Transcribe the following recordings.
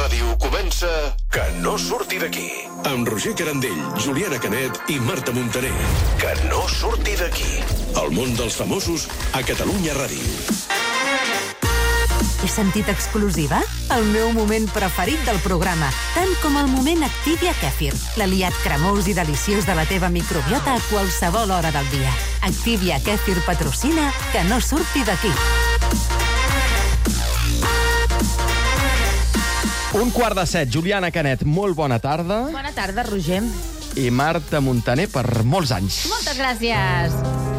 Ràdio comença Que no surti d'aquí. Amb Roger Carandell, Juliana Canet i Marta Montaner. Que no surti d'aquí. El món dels famosos a Catalunya Ràdio. He sentit exclusiva? El meu moment preferit del programa, tant com el moment Activia Kefir, l'aliat cremós i deliciós de la teva microbiota a qualsevol hora del dia. Activia Kefir patrocina Que no surti d'aquí. 7:15, Juliana Canet, molt bona tarda. Bona tarda, Roger. I Marta Montaner per molts anys. Moltes gràcies.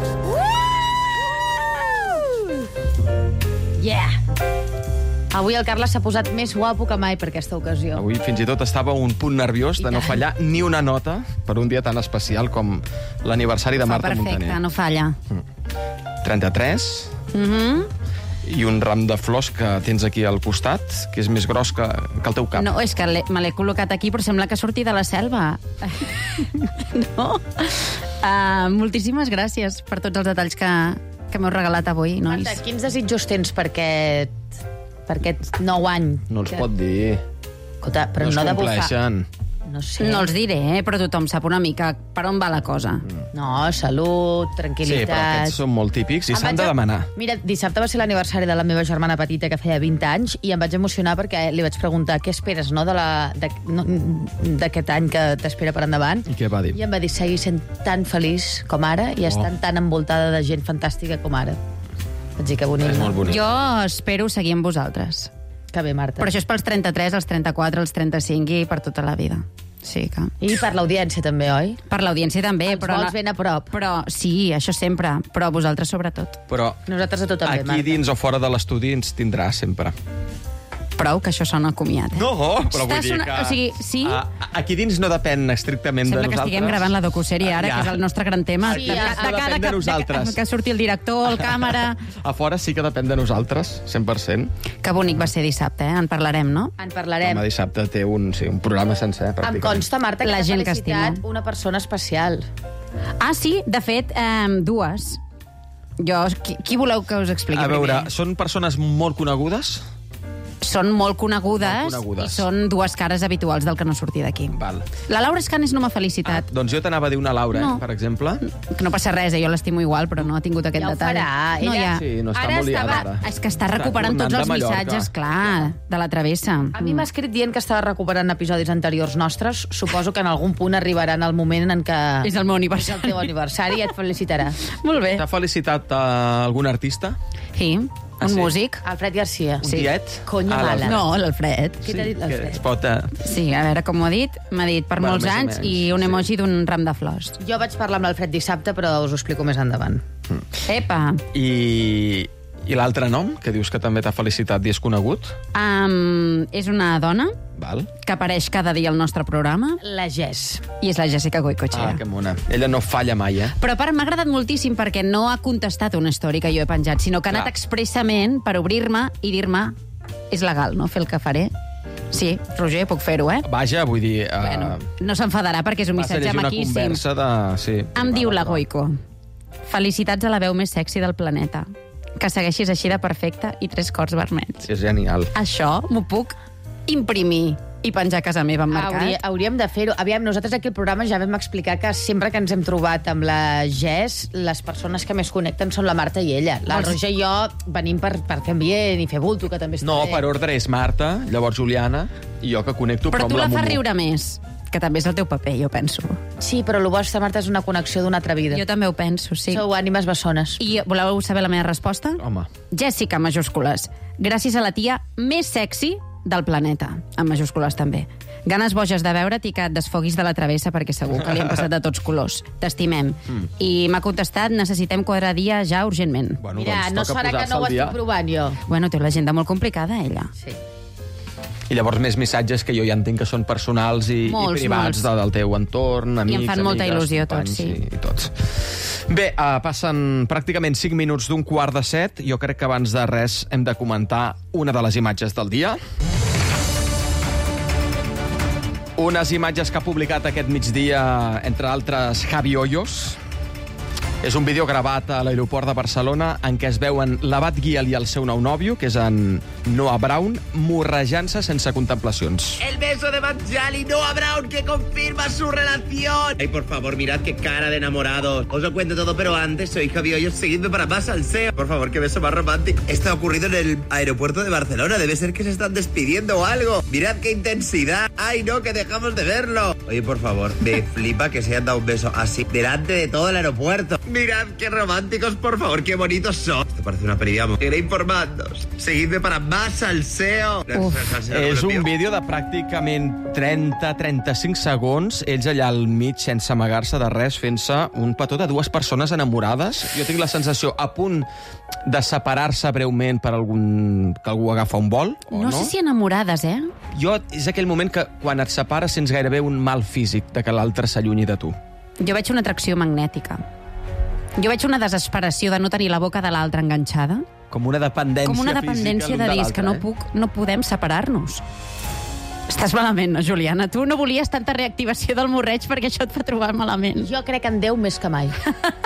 Yeah! Avui el Carles s'ha posat més guapo que mai per aquesta ocasió. Avui fins i tot estava un punt nerviós de no fallar ni una nota per un dia tan especial com l'aniversari de Marta Montaner. Perfecte, no falla. 33. I un ram de flors que tens aquí al costat, que és més gros que el teu cap. No, és que me l'he col·locat aquí, però sembla que surti de la selva. No? Moltíssimes gràcies per tots els detalls que m'heu regalat avui, nois. Marta, quins desitjos tens per aquest nou any? No els pot dir. Escolta, però no no es de bufar. compleixen. No sé. No els diré, però tothom sap una mica per on va la cosa. No, salut, Sí, tranquil·litat. però aquests són molt típics i Em s'han de vaig demanar. Mira, dissabte va ser l'aniversari de la meva germana petita, que feia 20 anys, i em vaig emocionar perquè li vaig preguntar què esperes, no, d'aquest any que t'espera per endavant. I què va dir? I em va dir, seguir sent tan feliç com ara i estant tan envoltada de gent fantàstica com ara. Vaig dir que bonic. És molt bonic. Jo espero seguir amb vosaltres. Que bé, Marta. Però això és pels 33, els 34, els 35 i per tota la vida. Sí que... I per l'audiència també, oi? Per l'audiència també. Ens vols ben a prop. Però sí, això sempre. Però vosaltres sobretot. Però Nosaltres a tu també, aquí Marta. dins o fora de l'estudi ens tindrà sempre. Prou, que això sona comiat. No, però vull dir que... O sigui, sí... Aquí dins no depèn estrictament de Sembla nosaltres. que estiguem gravant la docusèrie ara, Ja. que és el nostre gran tema. Sí, ja. No depèn de nosaltres. Que surti el director, el càmera... A fora sí que depèn de nosaltres, 100%. Que bonic va ser dissabte, eh? En parlarem, no? En parlarem. Home, dissabte té un programa sencer, Em pràcticament. consta, Marta, que La t'ha gent que felicitat estimo. una persona especial. Ah, sí, de fet, dues. Jo, qui voleu que us expliqui A veure, primer? són persones molt conegudes? Són molt conegudes, Molt conegudes. i són dues cares habituals del que no surti d'aquí. Val. La Laura Escanes no m'ha felicitat. Doncs jo t'anava a dir una Laura, No. per exemple. Que no passa res, jo l'estimo igual, però no ha tingut aquest Ja ho detall. farà, No, ella- ja. Sí, no està Ara molt liada, estava- ara. És que està recuperant tornant tots els de Mallorca. missatges, clar, de la travessa. A mi m'ha escrit dient que estava recuperant episodis anteriors nostres. Suposo que en algun punt arribaran el moment en què... És el meu És el aniversari. teu aniversari i et felicitarà. Molt bé. T'ha felicitat algun artista? Sí, un sí? músic. Alfred Garcia. Un tiet? Conya Ah, mala. No, l'Alfred. Qui t'ha dit que l'Alfred? es pot... Sí, a veure com ho ha dit. M'ha dit per Bueno, molts més o anys menys, i un sí. emoji d'un ram de flors. Jo vaig parlar amb l'Alfred dissabte, però us ho explico més endavant. Epa! I l'altre nom, que dius que també t'ha felicitat i és conegut? És una dona Val. que apareix cada dia al nostre programa La Jess. i és la Jessica Goicoechea. Ah, que mona. Ella no falla mai, eh? Però a part m'ha agradat moltíssim perquè no ha contestat una story que jo he penjat, sinó que ha anat Clar. expressament per obrir-me i dir-me és legal, no?, fer el que faré. Sí, Roger, puc fer-ho, eh? Vaja, vull dir... Bueno, no s'enfadarà perquè és un vas a missatge llegir una maquíssim. conversa de... Sí, Em diu la Goico: felicitats a la veu més sexy del planeta. Que segueixis així de perfecta i 3 cors vermells. És genial. Això m'ho puc imprimir i penjar a casa meva emmarcat. Hauríem de fer-ho. Aviam, nosaltres aquí al programa ja vam explicar que sempre que ens hem trobat amb la Jess, les persones que més connecten són la Marta i ella. La Roger i jo venim per fer ambient i fer bulto, que també està No, bé. per ordre és Marta, llavors Juliana, i jo que connecto, Però amb tu la la fas Mumu. riure més, que també és el teu paper, jo penso. Sí, però el vostre, Marta, és una connexió d'una altra vida. Jo també ho penso, sí. Sou ànimes bessones. I voleu saber la meva resposta? Home, Jessica, majúscules. Gràcies a la tia més sexy del planeta, amb majúscules també. Ganes boges de veure't i que et desfoguis de la travessa perquè segur que li han passat de tots colors. T'estimem. I m'ha contestat, necessitem quadrar dia ja urgentment. bueno, Mira, doncs no es toca farà que posar-se no ho al dia. estic provant jo. Bueno, té l'agenda molt complicada, ella. Sí. I llavors més missatges que jo ja entenc que són personals i Molts, privats molts. del teu entorn, amics, em fan molta amigues, il·lusió companys tots, sí. I tots. Bé, passen pràcticament 5 minuts d'un 6:45. Jo crec que abans de res hem de comentar una de les imatges del dia. Unes imatges que ha publicat aquest migdia, entre altres, Javi Hoyos. És un vídeo gravat a l'aeroport de Barcelona en què es veuen l'Abat Guial i el seu nou nòvio, que és en Noah Brown, morrejant-se sense contemplacions. El beso de Matt Jali, Noah Brown, que confirma su relación. Ay, por favor, mirad qué cara de enamorados. Os lo cuento todo, pero antes soy Javi Hoyos, seguidme para más salseo. Por favor, qué beso más romántico. Esto ha ocurrido en el aeropuerto de Barcelona. Debe ser que se están despidiendo o algo. Mirad qué intensidad. Ay, no, que dejamos de verlo. Oye, por favor, me flipa que se hayan dado un beso así, delante de todo el aeropuerto. Mirad qué románticos, por favor, qué bonitos son. Esto parece una peli, vamos. Seguiré informando-os. Seguidme para más salseo. És un vídeo de pràcticament 30-35 segons, ells allà al mig, sense amagar-se de res, fent-se un petó de dues persones enamorades. Jo tinc la sensació a punt de separar-se breument per que algú agafa un vol, o no? No sé si enamorades, eh? Jo, és aquell moment que quan et separes sents gairebé un mal físic de que l'altre s'allunyi de tu. Jo veig una atracció magnètica. Jo veig una desesperació de no tenir la boca de l'altre enganxada. Com una dependència Com una física dependència l'un de dir l'altre, que no podem separar-nos. Estàs malament, no, Juliana? Tu no volies tanta reactivació del morreig perquè això et fa trobar malament. Jo crec en Déu més que mai.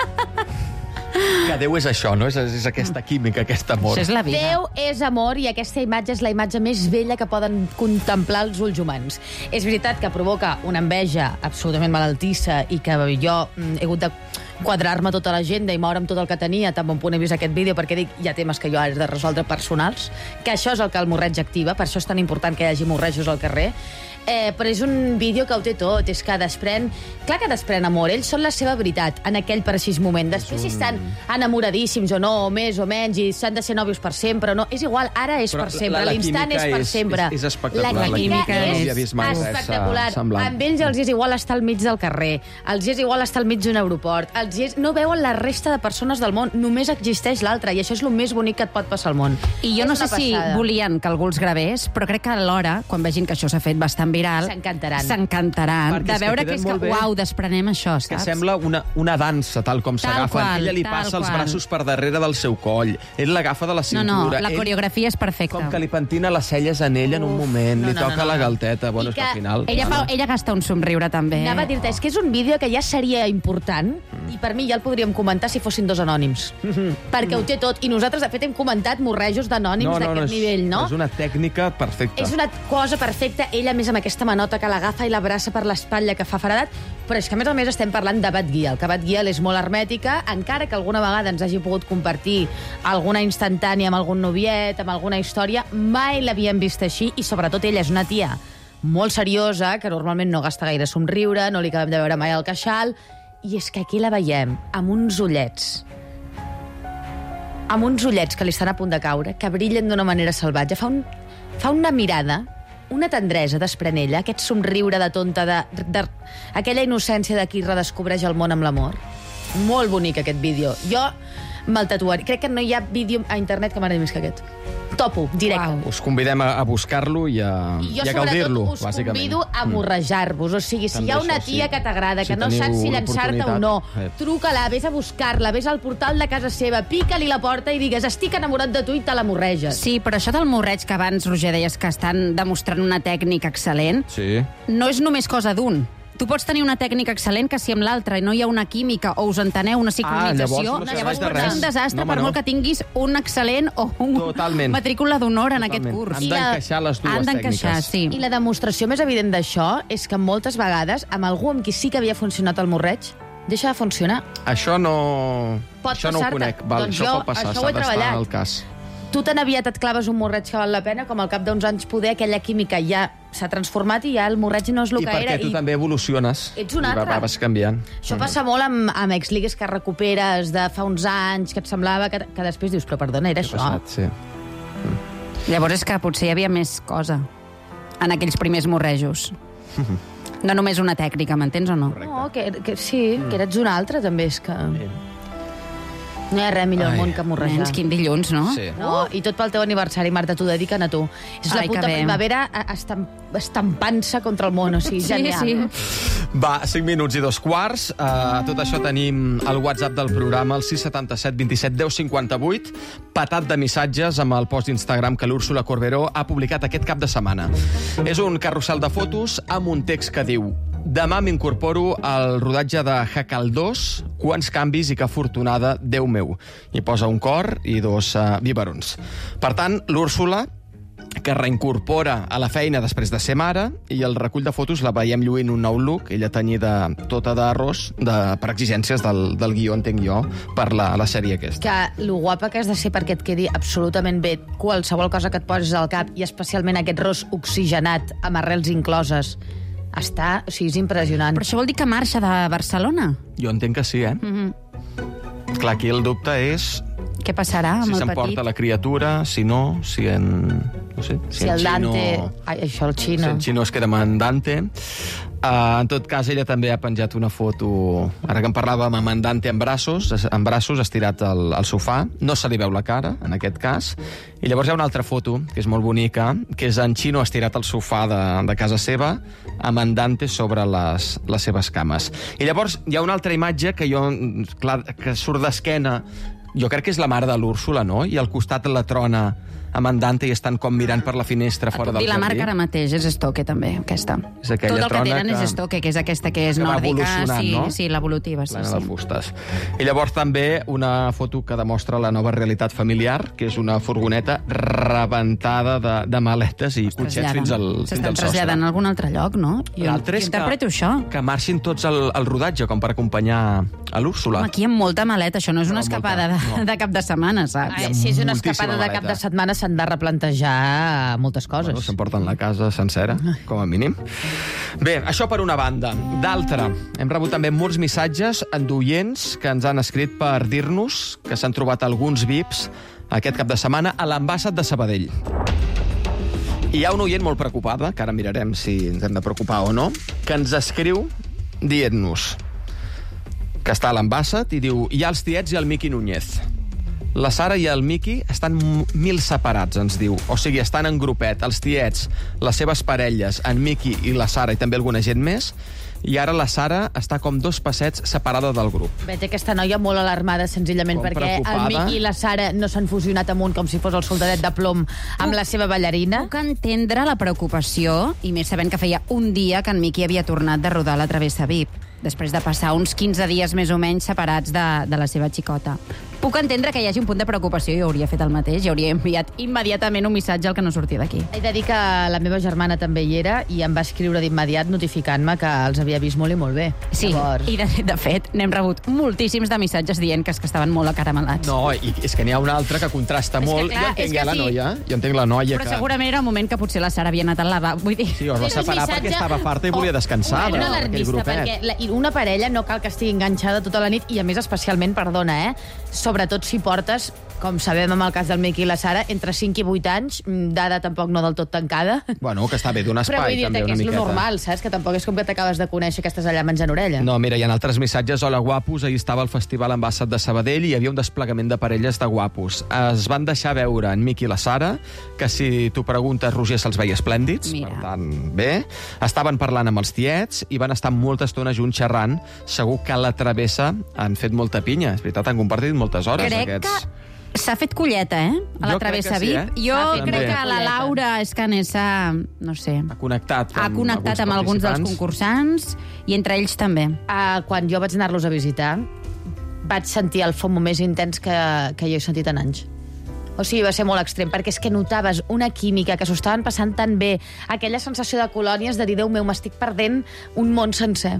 Que Déu és això, no? És aquesta química, aquest amor. Això és la vida. Déu és amor i aquesta imatge és la imatge més bella que poden contemplar els ulls humans. És veritat que provoca una enveja absolutament malaltissa i que jo he hagut de quadrar-me tota l'agenda i moure'm tot el que tenia, tan bon punt he vist aquest vídeo, perquè dic, hi ha temes que jo he de resoldre personals, que això és el que el morreig activa, per això és tan important que hi hagi morrejos al carrer. Però és un vídeo que ho té tot, és que desprèn... Clar que desprèn amor, ells són la seva veritat en aquell precís moment. Després si estan enamoradíssims o no, o més o menys, i s'han de ser nòvios per sempre o no, és igual, ara és per sempre, l'instant és per sempre. És espectacular. La química és espectacular. Amb ells els és igual estar al mig del carrer, els és igual estar al mig d'un aeroport, no veuen la resta de persones del món, només existeix l'altre, i això és el més bonic que et pot passar al món. I jo no sé si volien que algú els gravés, però crec que alhora, quan vegin que això s'ha fet bastant viral, s'encantaran de veure que és que, uau, desprenem això, saps? Que sembla una dansa, tal com s'agafen. Ella li passa els braços per darrere del seu coll, ell l'agafa de la cintura. No, la coreografia és perfecta. Com que li pentina les celles en ella en un moment, li toca la galteta, bueno, és que al final... Ella gasta un somriure, també. Anava a dir-te, és que és un vídeo que ja seria important, i per mi ja el podríem comentar si fossin dos anònims. Perquè ho té tot, i nosaltres, de fet, hem comentat morrejos d'anònims d'aquest nivell, no? És una tècnica perfecta. És una cosa perfecta, ella més amb aquesta manota que l'agafa i l'abraça per l'espatlla que fa feredat, però és que a més estem parlant de Bat Guial, que Bat Guial és molt hermètica, encara que alguna vegada ens hagi pogut compartir alguna instantània amb algun noviet, amb alguna història, mai l'havíem vist així, i sobretot ella és una tia molt seriosa, que normalment no gasta gaire somriure, no li acabem de veure mai al queixal, i és que aquí la veiem amb uns ullets que li estan a punt de caure, que brillen d'una manera salvatge, fa una mirada, una tendresa desprèn ella, aquest somriure de tonta, aquella innocència de qui redescobreix el món amb l'amor. Molt bonic aquest vídeo. Jo me'l tatuaré. Crec que no hi ha vídeo a internet que m'agradi més que aquest. Topo, directe. Wow. Us convidem a buscar-lo i a gaudir-lo, bàsicament. Jo sobretot us convido a morrejar-vos. O sigui, si hi ha una tia que t'agrada, que no saps si llançar-te o no, truca-la, vés a buscar-la, vés al portal de casa seva, pica-li la porta i digues estic enamorat de tu i te la morreges. Sí, però això del morreig que abans, Roger, deies que estan demostrant una tècnica excel·lent, no és només cosa d'un. Tu pots tenir una tècnica excel·lent que si amb l'altra no hi ha una química o us enteneu, una sincronització, llavors pot ser un desastre per molt que tinguis un excel·lent o un matrícula d'honor en aquest curs. Han d'encaixar les dues tècniques. Sí. I la demostració més evident d'això és que moltes vegades, amb algú amb qui sí que havia funcionat el morreig, deixa de funcionar. Això no ho conec. Això pot passar, ho he s'ha d'estar al cas. Tu tan aviat et claves un morreig que val la pena com al cap d'uns anys poder aquella química ja s'ha transformat i ja el morreig no és el que era. I perquè tu també evoluciones. Ets un altre. I vas canviant. Això passa molt amb exligues que recuperes de fa uns anys, que et semblava que després dius, però perdona, era això? Sí. Llavors és que potser hi havia més cosa en aquells primers morrejos. No només una tècnica, m'entens o no? No, que sí, que eres un altre també, és que... No hi ha res millor al món que morrejar. Nens, quin dilluns, no? Sí. No, i tot pel teu aniversari, Marta, t'ho dediquen a tu. És la puta primavera estampant-se contra el món, o sigui, genial. Sí. Va, 5 minuts i 2 quarts. Tot això tenim al WhatsApp del programa, el 677 27 10 58, patat de missatges amb el post d'Instagram que l'Úrsula Corberó ha publicat aquest cap de setmana. És un carrusel de fotos amb un text que diu: Demà m'incorporo al rodatge de Jacal 2, quants canvis i que afortunada, Déu meu. Hi posa un cor i 2 biberons. Per tant, l'Úrsula, que reincorpora a la feina després de ser mare, i el recull de fotos la veiem lluint un nou look, ella tenyida tota d'arròs per exigències del guió, entenc jo, per la sèrie aquesta. Que lo guapa que has de ser perquè et quedi absolutament bé qualsevol cosa que et posis al cap, i especialment aquest ros oxigenat amb arrels incloses, està... O sigui, és impressionant. Però això vol dir que marxa de Barcelona? Jo entenc que sí, eh? Clar, aquí el dubte és... Què passarà amb si el s'emporta petit? la criatura, si no, si en... No sé, Si el Dante... Ai, això, el Si Xino. en Xino es queda amb en Dante. En tot cas, ella també ha penjat una foto... Ara que en parlàvem amb en Dante en braços estirat al sofà. No se li veu la cara, en aquest cas. I llavors hi ha una altra foto, que és molt bonica, que és en Xino estirat al sofà de casa seva, amb en Dante sobre les seves cames. I llavors hi ha una altra imatge que que surt d'esquena. Jo crec que és la mare de l'Úrsula, no? I al costat la trona amb en Dante i estan com mirant per la finestra fora del I la jardí. marca ara mateix és Estoque, també, aquesta. És aquella Tot el que trona tenen és Estoque, que és aquesta que és que va nòrdica. evolucionant, Sí, no? sí, l'evolutiva, sí, Plena de sí. fustes. I llavors també una foto que demostra la nova realitat familiar, que és una furgoneta rebentada de maletes i cotxets fins al sostre. S'estan traslladant a algun altre lloc, no? L'altre és interpreto això. que marxin tots al rodatge, com per acompanyar a l'Úrsula. Home, aquí amb molta maleta, això no és una No, escapada molta, no. de cap de setmana, saps? Ai, si és una moltíssima escapada de cap maleta. de setmana, s'han de replantejar moltes coses. Bueno, s'emporten la casa sencera, com a mínim. Bé, això per una banda. D'altra, hem rebut també molts missatges d'oients que ens han escrit per dir-nos que s'han trobat alguns VIPs aquest cap de setmana a l'ambassat de Sabadell. I hi ha una oient molt preocupada, que ara mirarem si ens hem de preocupar o no, que ens escriu dient-nos que està a l'ambassat i diu: hi ha els tiets i el Miqui Núñez. La Sara i el Miqui estan mil separats, ens diu. O sigui, estan en grupet, els tiets, les seves parelles, en Miqui i la Sara i també alguna gent més, i ara la Sara està com 2 passets separada del grup. Veig aquesta noia molt alarmada, senzillament, Com perquè preocupada. el Miqui i la Sara no s'han fusionat amunt com si fos el soldadet de plom amb la seva ballarina. Puc entendre la preocupació, i més sabent que feia un dia que en Miqui havia tornat de rodar la Travessa VIP, després de passar uns 15 dies més o menys separats de la seva xicota. Puc entendre que hi hagi un punt de preocupació, jo hauria fet el mateix, jo hauria enviat immediatament un missatge al que no sortia d'aquí. He de dir que la meva germana també hi era i em va escriure d'immediat notificant-me que els havia vist molt i molt bé. Sí, Llavors... i de fet n'hem rebut moltíssims de missatges dient que estaven molt acaramelats. No, i és que n'hi ha una altra que contrasta És que molt. clar, Jo entenc és que ja la sí. noia, jo entenc la noia Però que... segurament era el moment que potser la Sara havia anat al lavabo, vull dir... Sí, es va separar perquè estava farta i volia descansar Una d'aquell alarmista, grupet. perquè una parella no cal que estigui enganxada tota la nit, i a més especialment, perdona, sobretot si portes, com sabem amb el cas del Miqui i la Sara, entre 5 i 8 anys, dada tampoc no del tot tancada. Bueno, que està bé d'un Però espai, vull també, dir-te que una és lo miqueta. normal, saps? Que tampoc és com que t'acabes de conèixer que estàs allà menjant orella. No, mira, hi ha altres missatges. Hola, guapos. Ahir estava al Festival Ambassat de Sabadell i hi havia un desplegament de parelles de guapos. Es van deixar veure en Miqui i la Sara, que si tu preguntes, Roger, se'ls veia esplèndids. Mira. Per tant, bé. Estaven parlant amb els tiets i van estar molta estona junts xerrant. Segur que a la travessa han fet molta pinya. És veritat, han compartit moltes hores, Crec aquests. que s'ha fet colleta, a la Jo crec Travessa que sí, VIP. eh? Jo S'ha fet crec també. que la Laura Escanessa, no sé, Ha connectat ha connectat amb alguns dels participants. concursants i entre ells també. Quan jo vaig anar-los a visitar, vaig sentir el FOMO més intens que jo he sentit en anys. O sigui, va ser molt extrem, perquè és que notaves una química, que s'ho estaven passant tan bé, aquella sensació de colònies, de dir, Déu meu, m'estic perdent un món sencer.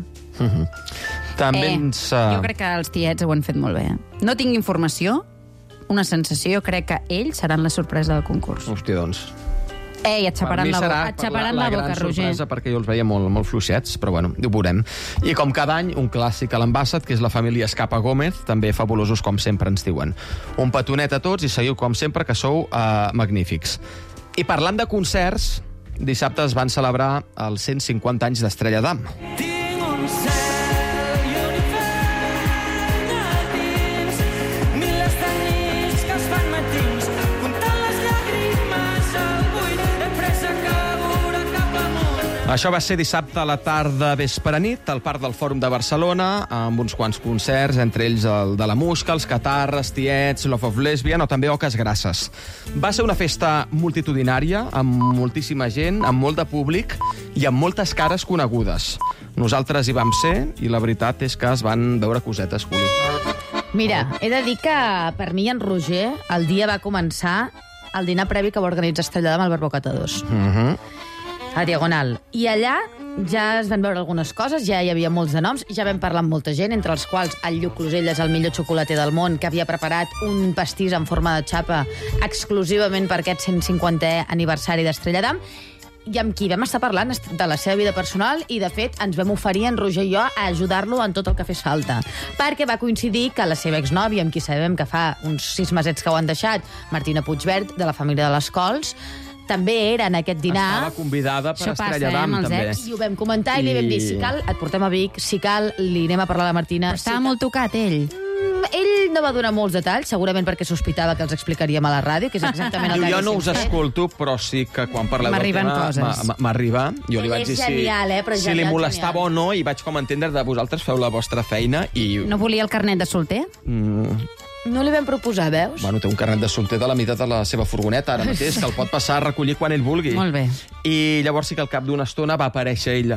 També ens... Jo crec que els tiets ho han fet molt bé. No tinc informació, una sensació, jo crec que ells seran la sorpresa del concurs. Hòstia, doncs... Ei, et xaparan la boca, la boca, gran Roger. sorpresa, perquè jo els veia molt, molt fluixets, però bueno, ho veurem. I com cada any, un clàssic a l'Ambassat, que és la família Escapa Gómez, també fabulosos com sempre ens diuen. Un petonet a tots i seguiu com sempre, que sou magnífics. I parlant de concerts, dissabte es van celebrar els 150 anys d'Estrella Damm. Tinc un cel i un infern a dins, milers de nits que es fan matins, comptant les llàgrimes al buit, he pres a caure cap amunt. Això va ser dissabte a la tarda vespre nit al Parc del Fòrum de Barcelona, amb uns quants concerts, entre ells el de la Musca, els Catarres, Tiets, Love of Lesbian o també Oques Grasses. Va ser una festa multitudinària, amb moltíssima gent, amb molt de públic i amb moltes cares conegudes. Nosaltres hi vam ser i la veritat és que es van veure cosetes, Juli. Mira, he de dir que per mi i en Roger el dia va començar el dinar previ que va organitzar Estrella d'Am al Bar Bocata 2. A Diagonal. I allà ja es van veure algunes coses, ja hi havia molts de noms, ja vam parlar amb molta gent, entre els quals el Lluc Closelles, el millor xocolater del món, que havia preparat un pastís en forma de xapa exclusivament per aquest 150è aniversari d'Estrella d'Am, i amb qui vam estar parlant de la seva vida personal i, de fet, ens vam oferir, en Roger i jo, a ajudar-lo en tot el que fes falta. Perquè va coincidir que la seva exnòvia, amb qui sabem que fa uns 6 mesets que ho han deixat, Martina Puigverd, de la família de les Cols, també era en aquest dinar. Estava convidada per Això passa, Estrella d'Am, amb els també. ex. I ho vam comentar i li vam dir, si cal, et portem a Vic, si cal, li anem a parlar a la Martina. Estava molt tocat, ell. Ell no va donar molts detalls, segurament perquè sospitava que els explicaríem a la ràdio, que és exactament el que Jo no haguéssim us fet. escolto, però sí que quan parleu del M'arriben tema coses. m'arriba. Jo li Ell vaig és dir genial, però si genial, li molestava genial. o no, i vaig com entendre de vosaltres feu la vostra feina i... No volia el carnet de solter? No li vam proposar, veus? Bueno, té un carnet de solter de la meitat de la seva furgoneta ara mateix, que el pot passar a recollir quan ell vulgui. Molt bé. I llavors sí que al cap d'una estona va aparèixer ella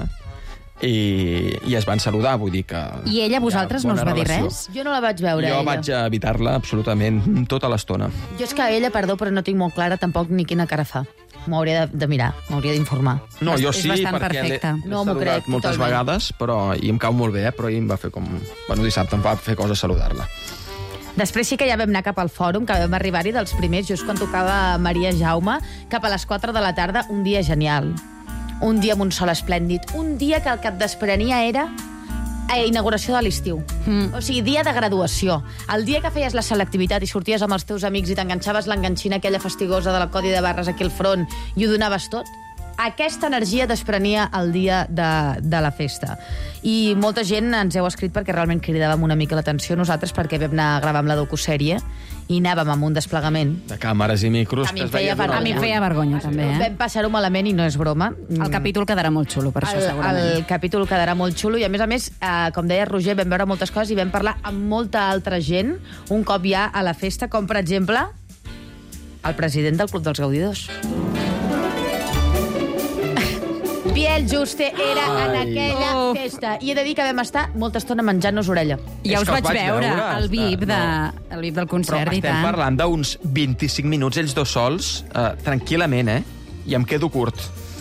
i es van saludar, vull dir que... I ella a vosaltres hi ha no us bona va dir relació. res? Jo no la vaig veure, Jo ella. vaig evitar-la absolutament tota l'estona. Jo és que ella, perdó, però no tinc molt clara tampoc ni quina cara fa. M'hauria de mirar, m'hauria d'informar. No, jo És sí, bastant perquè perfecta. l'he No m'ho saludat crec, moltes totalment. vegades, i em cau molt bé, però ahir em va fer com... Bueno, dissabte em va fer cosa saludar-la. Després sí que ja vam anar cap al fòrum, que vam arribar-hi dels primers, just quan tocava Maria Jaume, cap a les 4 de la tarda, un dia genial. Un dia amb un sol esplèndid. Un dia que el que et desprenia era inauguració de l'estiu. O sigui, dia de graduació. El dia que feies la selectivitat i sorties amb els teus amics i t'enganxaves l'enganxina aquella fastigosa de la Codi de Barres aquí al front i ho donaves tot, aquesta energia desprenia el dia de la festa. I molta gent ens heu escrit perquè realment cridàvem una mica l'atenció nosaltres, perquè vam anar a gravar amb la docusèrie i anàvem amb un desplegament. De càmeres i micros, A mi que em es veia feia d'una vergonya. A mi em feia vergonya, també, Vam passar-ho malament i no és broma. El capítol quedarà molt xulo, per això, segurament. El capítol quedarà molt xulo i, a més, com deia Roger, vam veure moltes coses i vam parlar amb molta altra gent un cop ja a la festa, com, per exemple, el president del Club dels Gaudidors. Biel Juste era en aquella festa. I he de dir que vam estar molta estona menjant-nos orella. Ja És us que vaig veure al VIP, no. al VIP del Però concert, i estem tant. parlant d'uns 25 minuts, ells dos sols, tranquil·lament, I em quedo curt.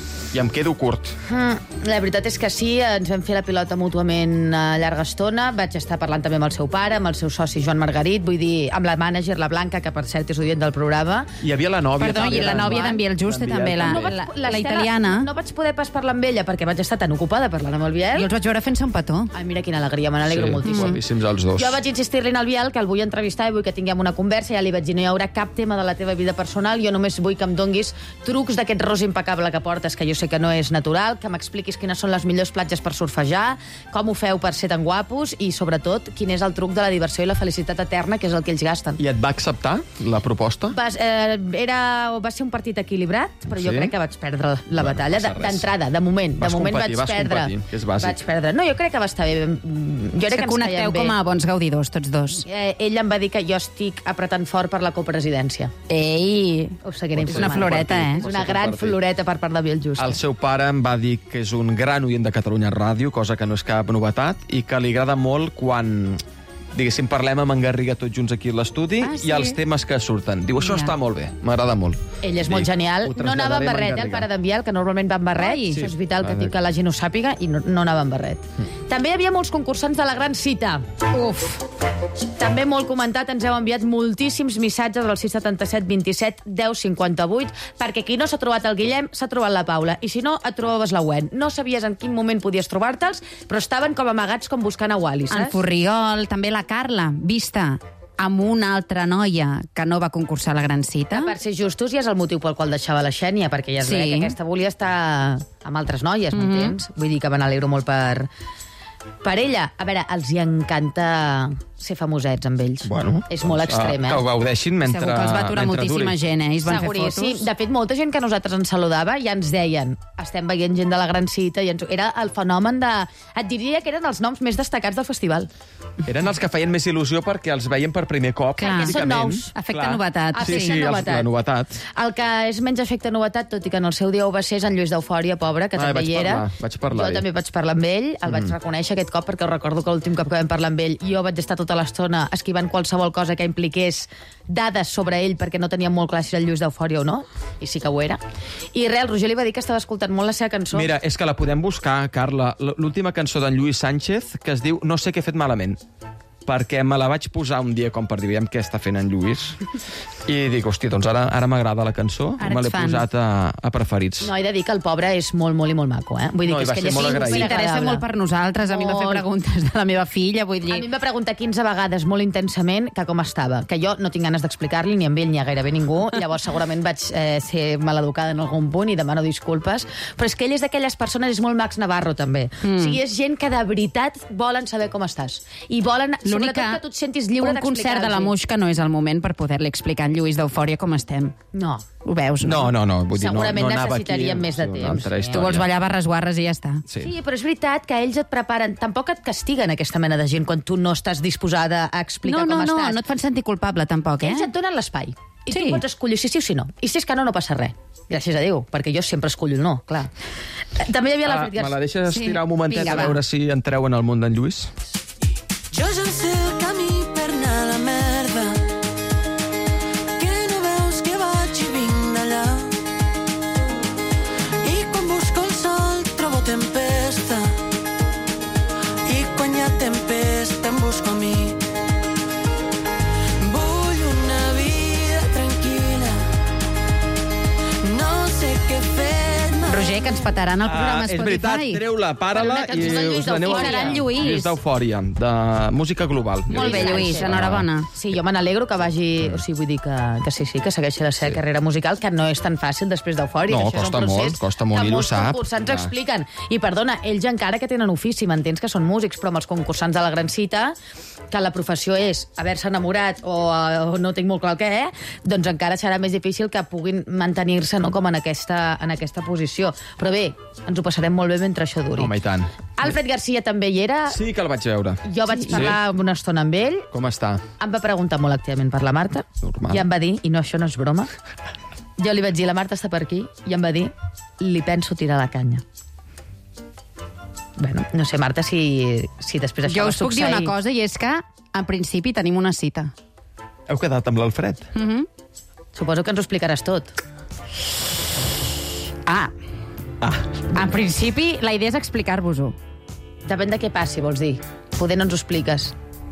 La veritat és que sí, ens vam fer la pilota mútuament a llarga estona. Vaig estar parlant també amb el seu pare, amb el seu soci Joan Margarit, vull dir, amb la mànager, la Blanca, que per cert és oient del programa. Hi havia la nòvia. Perdó, també, i la nòvia d'en Biel Juste, també, la L'Estela, italiana. No vaig poder pas parlar amb ella perquè vaig estar tan ocupada parlant amb el Biel. Jo els vaig veure fent-se un petó. Ai, mira quina alegria, me n'alegro moltíssim. Guapíssims els dos. Jo vaig insistir-li al Biel que el vull entrevistar i vull que tinguem una conversa. Ja li vaig dir, no hi haurà cap tema de la teva vida personal, jo només vull que em donguis trucs d'aquest ros impecable que portes, que jo sé que no és natural, que m'expliquis quines són les millors platges per surfejar, com ho feu per ser tan guapos i, sobretot, quin és el truc de la diversió i la felicitat eterna, que és el que ells gasten. I et va acceptar la proposta? Va ser un partit equilibrat, però jo Sí? crec que vaig perdre la batalla passa res. d'entrada, de moment. Vas de moment competir, vaig perdre. que és bàsic. Vaig perdre. No, jo crec que va estar bé. Jo És crec que que ens connecteu caiem bé. com a bons gaudidors, tots dos. Ell em va dir que jo estic apretant fort per la copresidència. Ei, Ho seguiré és una informant. floreta, És una gran floreta per part de Biel Juste. El seu pare em va dir que és un gran oient de Catalunya Ràdio, cosa que no és cap novetat, i que li agrada molt quan, diguéssim, parlem amb en Garriga tots junts aquí a l'estudi sí? i els temes que surten. Diu, això Mira. està molt bé, m'agrada molt. Ell és molt Dic, genial. ho No anava amb traslladarem a en barret, el Garriga. pare d'en Biel, que normalment va amb barret. Ai. Això és vital Sí, que la gent ho sàpiga, i no anava amb barret. També hi havia molts concursants de la gran cita. uf. També molt comentat, ens heu enviat moltíssims missatges al 677 27 10 58, perquè qui no s'ha trobat el Guillem s'ha trobat la Paula, i si no, et trobaves la Gwen. No sabies en quin moment podies trobar-te'ls, però estaven com amagats com buscant a Wally, En saps? Furriol, també la Carla, vista amb una altra noia que no va concursar a la gran cita. Per ser justos, ja és el motiu pel qual deixava la Xènia, perquè ja es Sí. veia que aquesta volia estar amb altres noies, m'entens? Vull dir que me n'alegro molt per ella. A veure, els hi encanta ser famosets amb ells. Bueno, és molt extrem, que ho gaudeixin mentre Segur que els va aturar mentre moltíssima duri. gent, Ells van fer Seguríssim. fotos. De fet, molta gent que nosaltres ens saludava ja ens deien estem veient gent de la gran cita i era el fenomen de... Et diria que eren els noms més destacats del festival. Eren els que feien més il·lusió perquè els veien per primer cop. Clar. Perquè són pràcticament. nous. Efecte novetat. Sí, Efecte sí, novetat. la novetat. El que és menys efecte novetat, tot i que en el seu dia ho va ser, és en Lluís d'Eufòria, pobre, que també vaig hi era. vaig parlar Jo d'ell. també vaig parlar amb ell, el vaig reconèixer aquest cop, perquè recordo que l'últim cop que vam parlar amb ell jo vaig estar tota l'estona esquivant qualsevol cosa que impliqués dades sobre ell, perquè no tenia molt clar si era el Lluís d'Eufòria o no, i sí que ho era. I res, el Roger li va dir que estava escoltant molt la seva cançó. Mira, és que la podem buscar, Carla. L'última cançó d'en Lluís Sánchez, que es diu No sé què he fet malament, perquè me la vaig posar un dia com per dir, aviam què està fent en Lluís. I dic, hòstia, doncs ara m'agrada la cançó, Ara me l'he ets fan. posat a preferits. No, he de dir que el pobre és molt, molt i molt maco, eh? Vull dir No, que i va és que ser ell és molt agraït. S'interessa superagradable. molt per nosaltres. A mi va fer Molt. preguntes de la meva filla, vull dir... A mi em va preguntar 15 vegades molt intensament que com estava, que jo no tinc ganes d'explicar-li ni a ell ni a gairebé ningú, llavors segurament vaig ser maleducada en algun punt i demano disculpes, però és que ell és d'aquelles persones, és molt Max Navarro també. O sigui, és gent que de veritat volen saber com estàs i volen, L'únic sobretot, que tu et sentis lliure un concert de la Muixca no és el moment per poder-li explicar a en Lluís d'Eufòria com estem. No. Ho veus, no? No, vull dir, Segurament no anava aquí, necessitaríem més de és una temps, altra sí. Tu història. vols ballar barres guarres i ja està. Sí, però és veritat que ells et preparen, tampoc et castiguen aquesta mena de gent quan tu no estàs disposada a explicar com estàs. No et fan sentir culpable tampoc, Ells et donen l'espai. I Sí. tu pots escollir si sí o si no. I si és que no passa res. Gràcies a Déu, perquè jo sempre escollo el no, clar. També hi havia l'Alfred Me la García. deixes estirar un momentet Vinga, a va. veure si entreu en el món d'en Lluís? Jo ja sé el camí per anar a la merda, que no veus que vaig i vinc d'allà. I quan busco el sol trobo tempesta, i quan hi ha tempesta em busco a mi. Vull una vida tranquil·la, no sé què fer. Roger, que ens petaran el programa És Spotify. veritat, treu-la, para-la Per una i cançó de Lluís us l'aneu a d'Eufòria. Serà en Lluís. Lluís d'Eufòria, de música global. Molt bé, Lluís, enhorabona. Sí, jo me n'alegro que vagi... O sigui, vull dir que sí, que segueixi la seva carrera musical, que no és tan fàcil després d'Eufòria. No, que això és un costa molt, procés costa molt, que ell ho molts sap. concursants Clar. expliquen. I perdona, ells encara que tenen ofici, m'entens que són músics, però amb els concursants de la Gran Cita, que la professió és haver-se enamorat o no tinc molt clar el què, doncs encara serà més difícil que puguin mantenir-se no, com en aquesta posició. Però bé, ens ho passarem molt bé mentre això duri. Home, i tant. Alfred Garcia també hi era. Sí que el vaig veure. Jo vaig parlar una estona amb ell. Com està? Em va preguntar molt activament per la Marta. Normal. I em va dir, i no, això no és broma, jo li vaig dir, la Marta està per aquí, i em va dir, li penso tirar la canya. Bueno, no sé, Marta, si després això Jo va us puc dir succeir. una cosa, i és que, en principi, tenim una cita. Heu quedat amb l'Alfred? Suposo que ens ho explicaràs tot. En principi, la idea és explicar-vos-ho. Depèn de què passi, vols dir. Poder no ens ho expliques.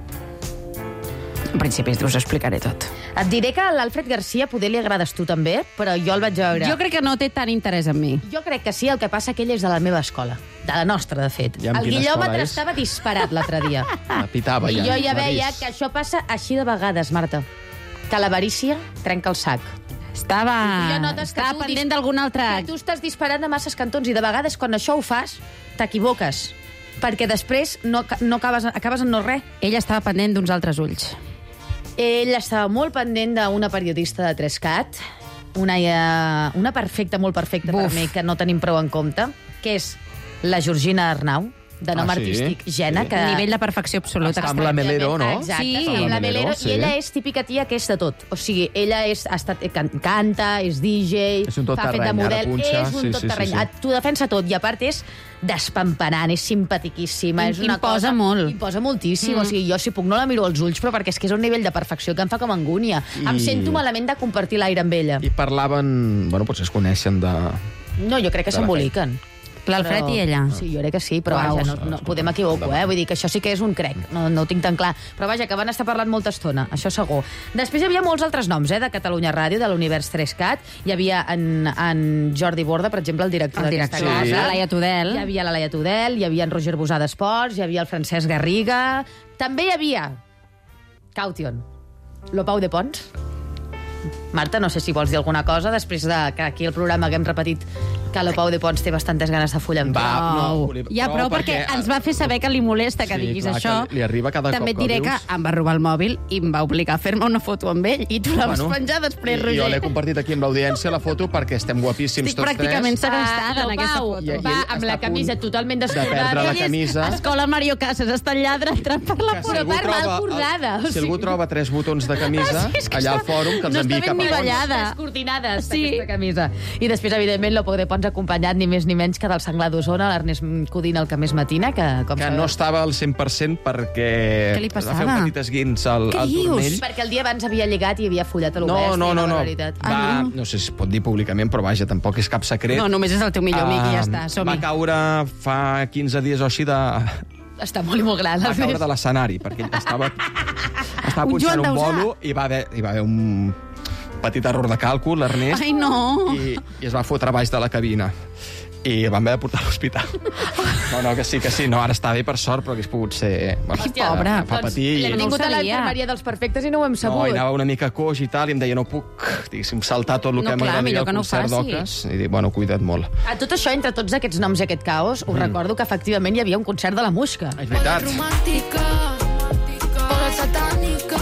En principi, us ho explicaré tot. Et diré que a l'Alfred Garcia poder li agrades tu també, però jo el vaig veure. Jo crec que no té tant interès en mi. Jo crec que sí, el que passa que ell és de la meva escola. De la nostra, de fet. I amb El quina guiòmetre escola és? estava disparat l'altre dia. Pitava I ja. jo ja l'ha veia vist. que això passa així de vegades, Marta. Que l'avarícia trenca el sac. Estava notes que tu pendent d'algun altre... Que tu estàs disparant a masses cantons i de vegades quan això ho fas, t'equivoques. Perquè després no acabes en no res. Ell estava pendent d'uns altres ulls. Ell estava molt pendent d'una periodista de 3CAT, una perfecta, molt perfecta per Buf. mi, que no tenim prou en compte, que és la Georgina Arnau, de nom Ah, sí? artístic Gena, Sí. que... Nivell de perfecció absoluta. Està amb la Melero, no? Exacte, Sí. sí, amb la Melero, Sí. i ella és típica tia que és de tot. O sigui, ella canta, és DJ, És un tot fa fet de terreny, model, ara punxa, és un sí, tot sí, terreny. sí, sí. T'ho defensa tot, i a part és despampanant, és simpatiquíssima. És una Imposa cosa, molt. Imposa moltíssim. O sigui, jo si puc no la miro als ulls, però perquè és que és un nivell de perfecció que em fa com angúnia. Em sento malament de compartir l'aire amb ella. I parlaven... Bueno, potser es coneixen de... No, jo crec que De la s'emboliquen. L'Alfred i ella. Sí, jo crec que sí, però Uau. vaja, no podem equivocar, Vull dir que això sí que és un crec, no ho tinc tan clar. Però vaja, que van estar parlant molta estona, això segur. Després hi havia molts altres noms, de Catalunya Ràdio, de l'Univers 3CAT. Hi havia en Jordi Borda, per exemple, el director d'aquesta Sí. casa. La Laia Tudel. Hi havia la Laia Tudel, hi havia en Roger Bosà d'Esports, hi havia el Francesc Garriga... També hi havia Caution, lo Pau de Pons, Marta, no sé si vols dir alguna cosa després de que aquí el programa que hem repetit que la Pau de Pons té bastantes ganes de follar amb tu. Ja, prou, perquè ens va fer saber que li molesta que diguis clar, això. que li arriba cada També cop et diré que que dius. em va robar el mòbil i em va obligar a fer-me una foto amb ell i tu la vas penjar després, Roger. Jo l'he compartit aquí amb l'audiència, la foto, perquè estem guapíssims Estic tots pràcticament tres. segrestada en aquesta Pau foto. va amb la camisa totalment de perdre descordada. la camisa. Escola Mario Casas, està al lladre entrant per la Que porta. Però part mal cordada. Si algú troba 3 botons de camisa Sí, és que allà al està- fòrum, que els no enviï està cap ben a fons. nivellada. Descoordinades, Sí. aquesta camisa. I després, evidentment, l'Opau de Pons acompanyat ni més ni menys que del senglar d'Osona, l'Ernest Codina, el que més matina, que com Que sabeu, no estava al 100% perquè Què li va fer passava? un petit esguins al Què dius? turmell. perquè el dia abans havia lligat i havia follat a l'Obest. No. La veritat. Va, no sé si es pot dir públicament, però vaja, tampoc és cap secret. No, només és el teu millor amic i ja està, som-hi. Va caure fa 15 dies o així Està molt i molt gran. va caure de l'escenari, perquè ell estava Un Joan punxant un Dausà. bolo i va haver un petit error de càlcul, l'Ernest, Ai, no. i es va fotre baix de la cabina. I el van haver de portar a l'hospital. No, que sí. No, ara està bé, per sort, però hagués pogut ser... Bueno, Hòstia, pobre. Fa patir. L'hem i- tingut No ho a sabia. l'enfermeria dels perfectes i no ho hem No, sabut. i anava una mica coix i tal, i em deia, no puc, diguéssim, saltar tot el No, que clar, m'he de dir millor al que no ho concert faci. d'Oques. I dic, bueno, cuida't molt. A tot això, entre tots aquests noms i aquest caos, us recordo que efectivament hi havia un concert de la Muixca. És veritat. Romántica, poder satànica,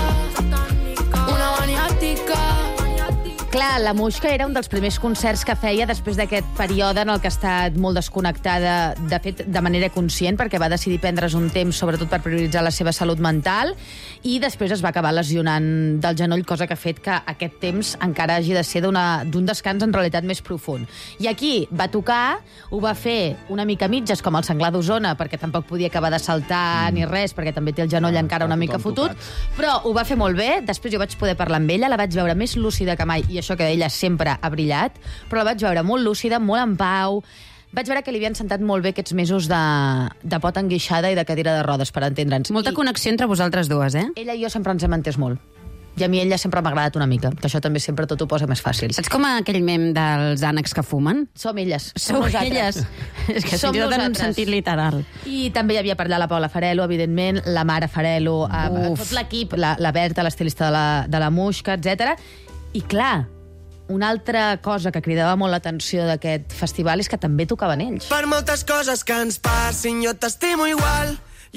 una maniàtica. Clar, la Muixca era un dels primers concerts que feia després d'aquest període en el que ha estat molt desconnectada, de fet, de manera conscient, perquè va decidir prendre's un temps, sobretot per prioritzar la seva salut mental, i després es va acabar lesionant del genoll, cosa que ha fet que aquest temps encara hagi de ser d'un descans en realitat més profund. I aquí va tocar, ho va fer una mica mitges, com el senglar d'Osona, perquè tampoc podia acabar de saltar ni res, perquè també té el genoll encara una mica tothom fotut, però ho va fer molt bé. Després jo vaig poder parlar amb ella, la vaig veure més lúcida que mai, i això que ella sempre ha brillat, però la vaig veure molt lúcida, molt en pau. Vaig veure que li havien sentat molt bé aquests mesos de pota enguixada i de cadira de rodes, per entendre'ns. Molta I connexió entre vosaltres dues, eh? ella i jo sempre ens hem entès molt. I a mi ella sempre m'ha agradat una mica, que això també sempre tot ho posa més fàcil. Saps com aquell mem dels ànecs que fumen? Som elles. Sou elles. És que Som fins i tot en un nosaltres. sentit literal. I també hi havia per allà la Paula Farelo, evidentment, la Mara Farelo, tot l'equip, la Berta, l'estilista de la Muixca, etc. I clar, una altra cosa que cridava molt l'atenció d'aquest festival és que també tocaven ells. Per moltes coses que ens passin, jo t'estimo igual,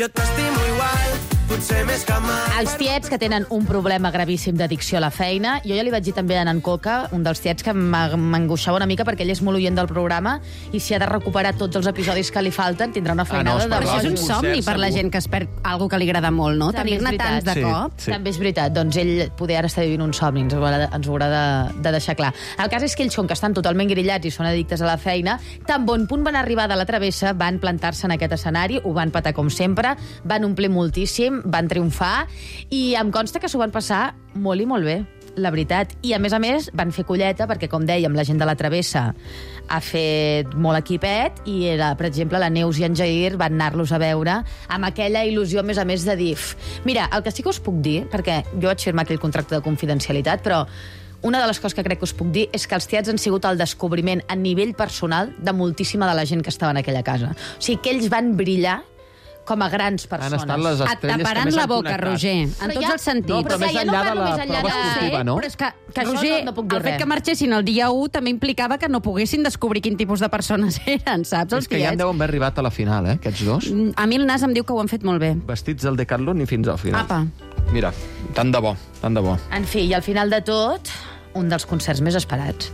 potser més que mai. Els tiets que tenen un problema gravíssim d'addicció a la feina, jo ja li vaig dir també a en Coca, un dels tiets que m'angoixava una mica perquè ell és molt oient del programa i si ha de recuperar tots els episodis que li falten tindrà una feinada es de Però això és un Concert, somni per la segur. gent que es perd algo que li agrada molt, no? També és Tenir-ne tants de veritat. cop. Sí. També és veritat, doncs ell poder ara està vivint un somni, ens ho haurà de deixar clar. El cas és que ells, com que estan totalment grillats i són addictes a la feina, tan bon punt van arribar de la travessa, van plantar-se en aquest escenari, ho van patar com sempre, van omplir moltíssim, van triomfar, i em consta que s'ho van passar molt i molt bé, la veritat. I, a més, van fer colleta, perquè, com dèiem, la gent de la travessa ha fet molt equipet, i era, per exemple, la Neus i en Jair van anar-los a veure amb aquella il·lusió, a més de dir... Mira, el que sí que us puc dir, perquè jo vaig firmar aquell contracte de confidencialitat, però una de les coses que crec que us puc dir és que els tiets han sigut el descobriment a nivell personal de moltíssima de la gent que estava en aquella casa. O sigui, que ells van brillar com a grans Han persones. estat les Et estrelles que taparan més la han boca, connectat. Roger, en Però tots ja- els sentits. No, però Però més ja no enllà de parlo la més enllà prova de- esportiva, no? Però és que això Roger, no puc dir el fet res. que marxessin el dia 1 també implicava que no poguessin descobrir quin tipus de persones eren, saps? És Els que ja en tiets. deuen haver arribat a la final, aquests dos. A mi el Nas em diu que ho han fet molt bé. Vestits del Decathlon i fins al final. Apa. Mira, tant de bo, tant de bo. En fi, i al final de tot, un dels concerts més esperats.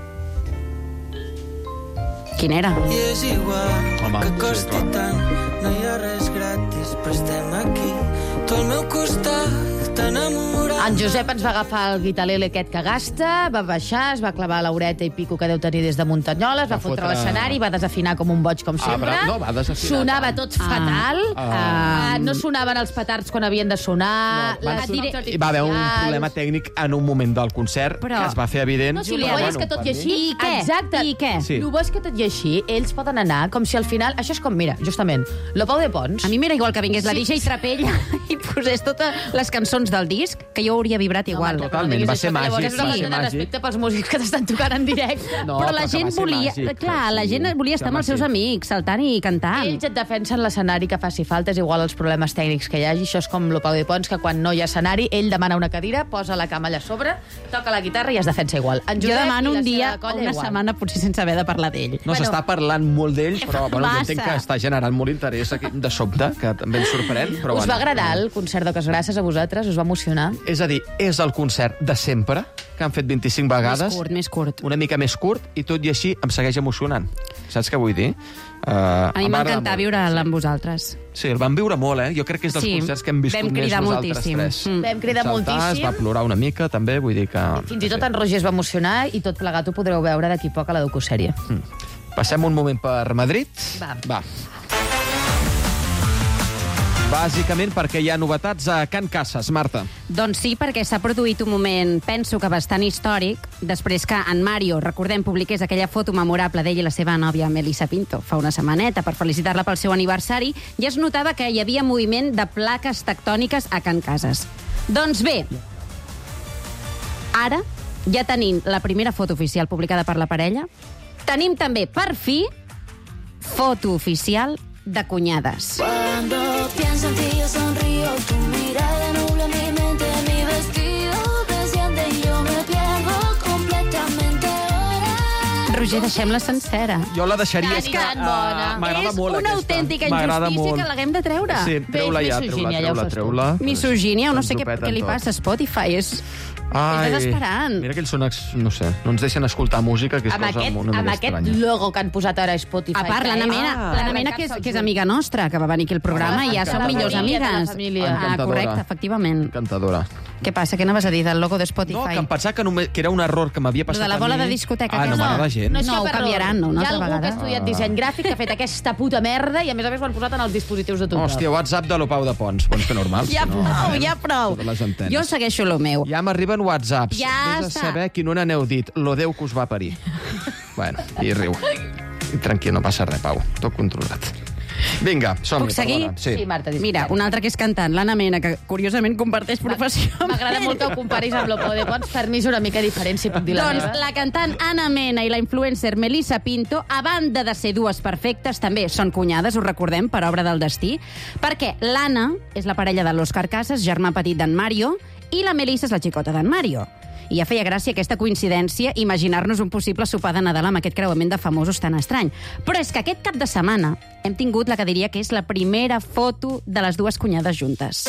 Quin era? I és igual, Home, que sí, costi clar. tant, no hi ha res gratis, però estem aquí, tu al meu costat, tan enamorat. En Josep ens va agafar el guitarlele aquest que gasta, va baixar, es va clavar l'horeta i pico que deu tenir des de Muntanyoles, va fotre fotre- l'escenari, va desafinar com un boig, com sempre. bravo, no, va desafinar Sonava tant. tot fatal. No sonaven els petards quan havien de sonar. Van les sonar- focs Hi va haver un artificials. problema tècnic en un moment del concert Però- que es va fer evident. No, si el bo és que tot i així... I què? Exacte. I què? Sí. El bo és que tot i així, ells poden anar com si al final... Això és com, mira, justament, la Pau de Pons... A mi m'era igual que vingués la DJ Trapella i posés totes les cançons cançons del disc que jo hauria vibrat igual. totalment, va ser màgic, Llavors és una va ser falta de màgic. respecte pels músics que t'estan tocant en directe. No, però la que gent va ser volia... màgic, clar, la sí, gent volia estar amb els seus màgic. amics, saltant i cantant. Ells et defensen l'escenari que faci falta, és igual els problemes tècnics que hi hagi. Això és com lo Pau de Pons, que quan no hi ha escenari, ell demana una cadira, posa la cama allà a sobre, toca la guitarra i es defensa igual. En Jo Josep demano i la un dia seva colla o una igual. setmana potser sense haver de parlar d'ell. No, s'està parlant molt d'ell, però bueno, jo Massa. entenc que està generant molt interès aquí, de sobte, que també ens sorprèn. Però, Us va agradar el concert d'Oques Grasses a vosaltres? Us va emocionar? És a dir, és el concert de sempre, que han fet 25 vegades. Més curt. Una mica més curt, i tot i així em segueix emocionant. Saps què vull dir? A mi Em va m'ha agradar encantat molt. viure-la amb vosaltres. Sí, el vam viure molt, Jo crec que és dels concerts que hem viscut vam més cridar nosaltres moltíssim. tres. Vam cridar Saltar, moltíssim. Es va plorar una mica, també, vull dir que... Fins i tot en Roger es va emocionar i tot plegat ho podreu veure d'aquí poc a la docusèrie. Passem un moment per Madrid. Va. Bàsicament perquè hi ha novetats a Can Casas, Marta. Doncs sí, perquè s'ha produït un moment, penso que bastant històric, després que en Mario, recordem, publiqués aquella foto memorable d'ell i la seva nòvia Melissa Pinto fa una setmaneta per felicitar-la pel seu aniversari, i es notava que hi havia moviment de plaques tectòniques a Can Casas. Doncs bé, ara, ja tenim la primera foto oficial publicada per la parella, tenim també, per fi, foto oficial de cunyades. Cuando pienso en ti yo sonrío, tu mirada nubla mi mente, mi vestido desciende y yo me pierdo completamente ahora. Roger, deixem-la sencera. Jo la deixaria... Tan i tan bona. M'agrada És molt una aquesta. autèntica M'agrada injustícia molt. que l'haguem de treure. Sí, treu-la ja, misogínia, ja ho fas tu. treu-la. Misogínia, o no sé què Ens ho peten li tot. passa a Spotify. És desesperant. Mira que ells són, no sé, no ens deixen escoltar música, que és Amb cosa aquest, una amb mica aquest estranya. logo que han posat ara a Spotify. A part, l'Anna Mena, que és amiga nostra, que va venir aquí al programa, i ja són de la millors família, de la amigues. família. Encantadora. Correcte, efectivament. Encantadora. Què passa? Què anaves a dir del logo de Spotify? No, que em pensava que era un error que m'havia passat Lo de la a bola mi. de discoteca, Ah, no aquesta. m'agrada gens. No, és No, cap ho error. canviaran, no, una Hi ha altra algú que ha vegada. estudiat disseny gràfic, que ha fet aquesta puta merda i a més ho han posat en els dispositius de tothom. Hòstia, WhatsApp de l'Opau de Pons. Pots fer normal? Ja prou, ja prou. Totes les antenes. Jo segueixo lo meu. Ja m'arriben whatsapps. Ja Vés a està. saber qui no n'aneu dit. Lo Déu que us va parir. Bueno, i riu. I tranquil, no passa res, Pau. Tot controlat. Vinga, som-hi. Puc seguir? perdona. Sí. Sí, Marta, disculpa. Mira, una altra que és cantant, l'Anna Mena, que curiosament comparteix professió. M'agrada molt que ho comparis amb l'Opau de Pons. Per mi és una mica diferent, si puc dir la Doncs meva. la cantant Anna Mena i la influencer Melissa Pinto, a banda de ser dues perfectes, també són cunyades, us recordem, per obra del destí, perquè l'Anna és la parella de l'Òscar Casas, germà petit d'en Mario, i la Melissa és la xicota d'en Mario. I ja feia gràcia aquesta coincidència imaginar-nos un possible sopar de Nadal amb aquest creuament de famosos tan estrany. Però és que aquest cap de setmana hem tingut la que diria que és la primera foto de les dues cunyades juntes.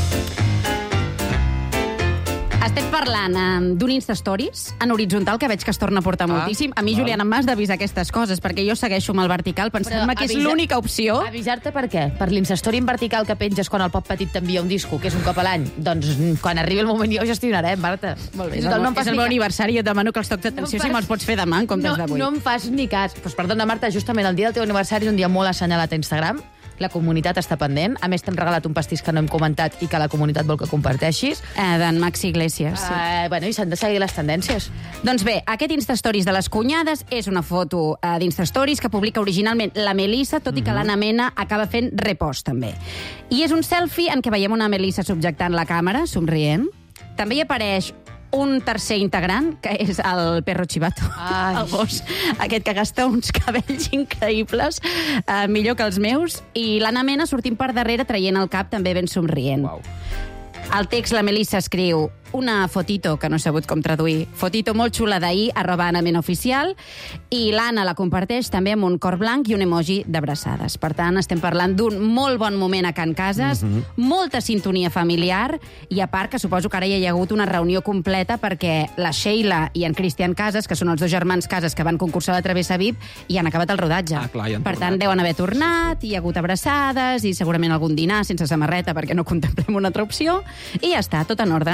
Estem parlant d'un Instastories en horitzontal que veig que es torna a portar moltíssim. A mi, val. Juliana, m'has d'avisar aquestes coses, perquè jo segueixo amb el vertical pensant-me que és l'única opció. Avisar-te per què? Per l'Instastory en vertical que penges quan el Pop Petit t'envia un disco, que és un cop a l'any. Doncs quan arribi el moment ja ho gestionarem, Marta. Molt bé. És el meu aniversari, jo et demano que els tocs d'atenció si me'ls pots fer demà en comptes d'avui. No em fas ni cas. Pues perdona, Marta, justament el dia del teu aniversari és un dia molt assenyalat a Instagram. La comunitat està pendent. A més, t'hem regalat un pastís que no hem comentat i que la comunitat vol que comparteixis. D'en Maxi Iglesias. Sí. Bueno, i s'han de seguir les tendències. Doncs bé, aquest Instastories de les cunyades és una foto d'Instastories que publica originalment la Melissa, tot i que l'Anna Mena acaba fent repost, també. I és un selfie en què veiem una Melissa subjectant la càmera, somrient. També hi apareix un tercer integrant, que és el perro chivato, el gos, aquest que gasta uns cabells increïbles, millor que els meus, i l'Anna Mena sortint per darrere traient el cap també ben somrient. Uau. Al text la Melissa escriu una fotito, que no he sabut com traduir, fotito molt xula d'ahir, @AnnaMenaOficial, i l'Anna la comparteix també amb un cor blanc i un emoji d'abraçades. Per tant, estem parlant d'un molt bon moment a Can Casas, molta sintonia familiar, i a part que suposo que ara ja hi ha hagut una reunió completa perquè la Sheila i en Cristian Casas, que són els dos germans Casas que van concursar a la Travessa VIP, i han acabat el rodatge. Ah, clar, ja han per tornat. tant, deuen haver tornat, hi ha hagut abraçades i segurament algun dinar sense samarreta perquè no contemplem una altra opció, i ja està, tot en ordre. El món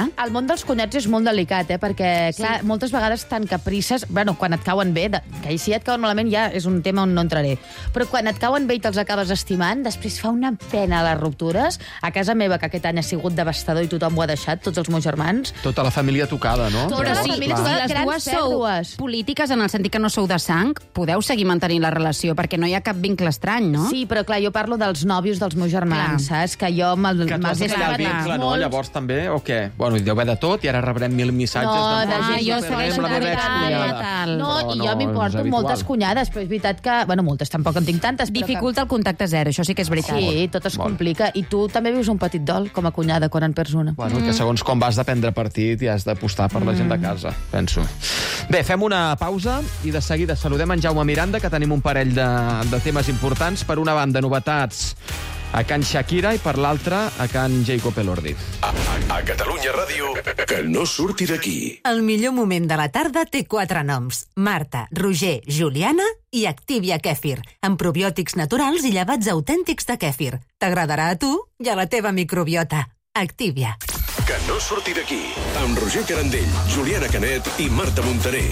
món dels cunyats és molt delicat, perquè, clar, moltes vegades tan caprices... Bueno, quan et cauen bé, que si et cauen malament ja és un tema on no entraré, però quan et cauen bé i te'ls acabes estimant, després fa una pena les ruptures. A casa meva, que aquest any ha sigut devastador i tothom ho ha deixat, tots els meus germans. Tota la família tocada, no? Tota la família tocada, les grans dues sou pèrdues. polítiques en el sentit que no sou de sang, podeu seguir mantenint la relació, perquè no hi ha cap vincle estrany, no? Sí, però clar, jo parlo dels nòvios dels meus germans, saps? Que jo me'ls Que tu has he d'estar al estat vincle, no? molt... Llavors també, o què? Bueno, deu haver de tot i ara rebrem 1000 missatges No, de... de gent jo que segueixo la meva excunyada. tal. No, Però i no, jo m'importo és habitual. moltes cunyades, però és veritat que... Bueno, moltes, tampoc en tinc tantes, però Dificulta el contacte zero, això sí que és veritat. Sí, tot es complica. I tu també vius un petit dol com a cunyada quan en perds una. Bueno, que segons com vas de prendre partit i has d'apostar per la gent de casa, penso. Bé, fem una pausa i de seguida saludem en Jaume Miranda, que tenim un parell de temes importants. Per una banda, novetats a Can Shakira i per l'altra a Can Jacob Elordi. A Catalunya Ràdio, que no surti d'aquí. El millor moment de la tarda té 4 noms. Marta, Roger, Juliana i Activia Kèfir, amb probiòtics naturals i llevats autèntics de kèfir. T'agradarà a tu i a la teva microbiota. Activia. Que no surti d'aquí. Amb Roger Carandell, Juliana Canet i Marta Montaner.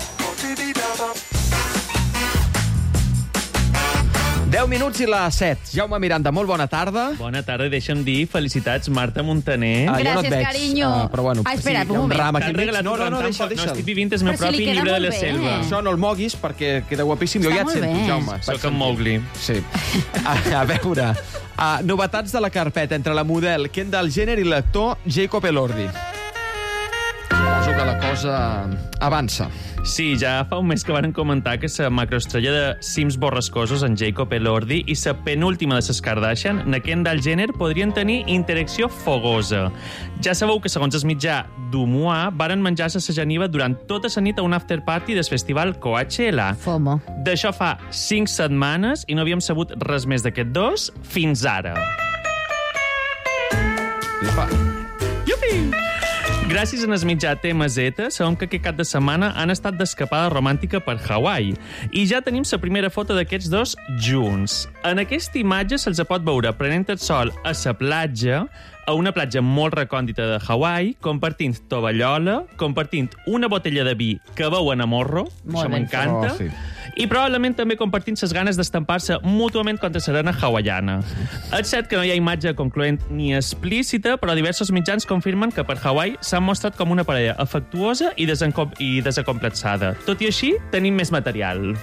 10 minuts i les 7. Jaume Miranda, molt bona tarda. Bona tarda, deixa'm dir felicitats, Marta Montaner. Jo no et Gràcies, veig. carinyo. Però bueno, espera't, hi ha un moment. ram aquí T'han enmig. regalat No, un ram tan deixa. fort. No, estic vivint el meu Però si li propi queda llibre de molt la bé. selva. Això no el moguis perquè queda guapíssim. Jo Està ja et molt sento, bé. Jaume. Soc en Mowgli. Sí. A veure, novetats de la carpeta entre la model Kendall Jenner i l'actor Jacob Elordi. Suposo que la cosa avança. Sí, ja fa un mes que van comentar que la macroestrella de cims borrascosos, en Jacob Elordi, i la penúltima de les Kardashian, la Kendall Jenner, podrien tenir interacció fogosa. Ja sabeu que, segons el mitjà Dumois, varen menjar-se la geniva durant tota la nit a un afterparty del festival Coachella. FOMO. D'això fa 5 setmanes i no havíem sabut res més d'aquests dos fins ara. Iupi! Gràcies a el mitjà TMZ, sabem que aquest cap de setmana han estat d'escapada romàntica per Hawaii. I ja tenim la primera foto d'aquests dos junts. En aquesta imatge se'ls pot veure prenent el sol a la platja, a una platja molt recòndita de Hawaii, compartint tovallola, compartint una botella de vi que beuen a morro, Molt això ben m'encanta, fet. i probablement també compartint les ganes d'estampar-se mútuament contra l'arena hawaiana. És cert que no hi ha imatge concloent ni explícita, però diversos mitjans confirmen que per Hawaii s'han mostrat com una parella afectuosa i desacomplexada. Tot i així, tenim més material.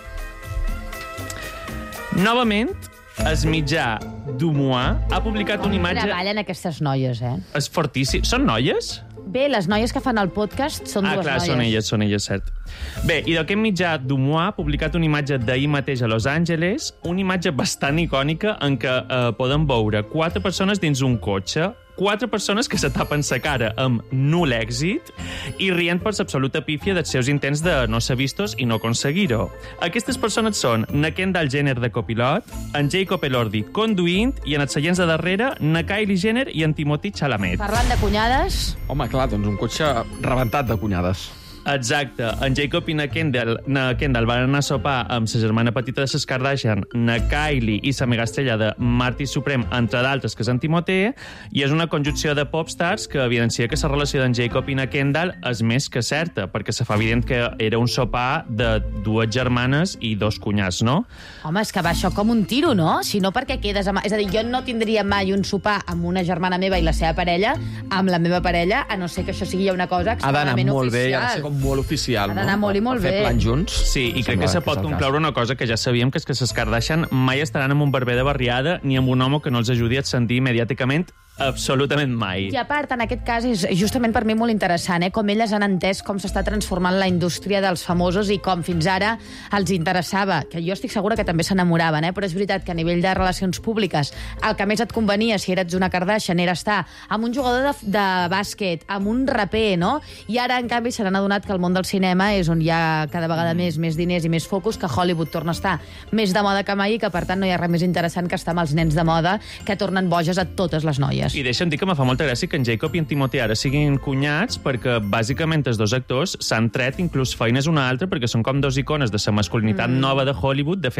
Novament, el mitjà Dumois ha publicat una imatge... Treballen aquestes noies, És fortíssim. Són noies? Bé, les noies que fan el podcast són dues clar, noies. són elles, cert. Bé, i d'aquest mitjà Dumois ha publicat una imatge d'ahir mateix a Los Angeles, una imatge bastant icònica en què poden veure 4 persones dins un cotxe, 4 persones que se tapen sa cara amb nul èxit i rient per l'absoluta pífia dels seus intents de no ser vistos i no aconseguir-ho. Aquestes persones són na Kendall Jenner de copilot, en Jacob Elordi conduint i en els seients de darrere na Kylie Jenner i en Timothée Chalamet. Parlant de cunyades... Home, clar, doncs un cotxe rebentat de cunyades. Exacte. En Jacob i na Kendall van anar a sopar amb sa germana petita de les Kardashian, na Kylie i sa megaestrella de Marty Supreme, entre d'altres, que és en Timothée, i és una conjunció de popstars que evidencia que la relació d'en Jacob i na Kendall és més que certa, perquè se fa evident que era un sopar de 2 germanes i 2 cunyats, no? Home, és que va això com un tiro, no? Si no, perquè quedes amb... És a dir, jo no tindria mai un sopar amb una germana meva i la seva parella, amb la meva parella, a no ser que això sigui una cosa Ha d'anar extremadament molt bé i ha de oficial. ser com molt oficial, Ha no? d'anar molt i molt Per fer bé. plans junts. Sí, i crec que se pot concloure una cosa que ja sabíem, que és que les Kardashian mai estaran amb un barber de barriada ni amb un home que no els ajudi a ascendir mediàticament absolutament mai. I a part, en aquest cas, és justament per mi molt interessant, com elles han entès com s'està transformant la indústria dels famosos i com fins ara els interessava, que jo estic segura que també s'enamoraven, però és veritat que a nivell de relacions públiques el que més et convenia, si eres una Kardashian, era estar amb un jugador de bàsquet, amb un raper, no? I ara, en canvi, se n'han adonat que el món del cinema és on hi ha cada vegada més diners i més focus, que Hollywood torna a estar més de moda que mai i que, per tant, no hi ha res més interessant que estar amb els nens de moda que tornen boges a totes les noies. I deixa'm dir que me fa molta gràcia que en Jacob i en Timothée ara siguin cunyats perquè, bàsicament, els dos actors s'han tret inclús feines un a altre perquè són com 2 icones de la masculinitat nova de Hollywood. De fet,